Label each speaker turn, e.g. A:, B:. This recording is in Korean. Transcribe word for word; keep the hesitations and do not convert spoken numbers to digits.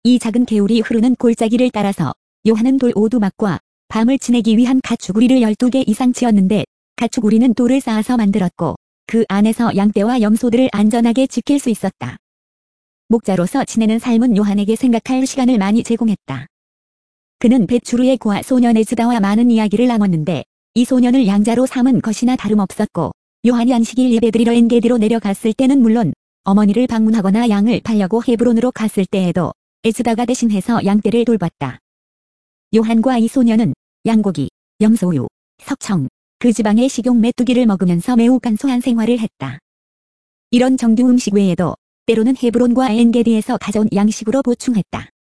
A: 이 작은 개울이 흐르는 골짜기를 따라서 요한은 돌 오두막과 밤을 지내기 위한 가축우리를 열두 개 이상 지었는데 가축우리는 돌을 쌓아서 만들었고 그 안에서 양떼와 염소들을 안전하게 지킬 수 있었다. 목자로서 지내는 삶은 요한에게 생각할 시간을 많이 제공했다. 그는 베추르의 고아 소년 에스다와 많은 이야기를 나눴는데 이 소년을 양자로 삼은 것이나 다름없었고 요한이 안식일 예배드리러 엔게디로 내려갔을 때는 물론 어머니를 방문하거나 양을 팔려고 헤브론으로 갔을 때에도 에스다가 대신해서 양떼를 돌봤다. 요한과 이 소년은 양고기, 염소우유, 석청, 그 지방의 식용 메뚜기를 먹으면서 매우 간소한 생활을 했다. 이런 정규 음식 외에도 때로는 헤브론과 엔게디에서 가져온 양식으로 보충했다.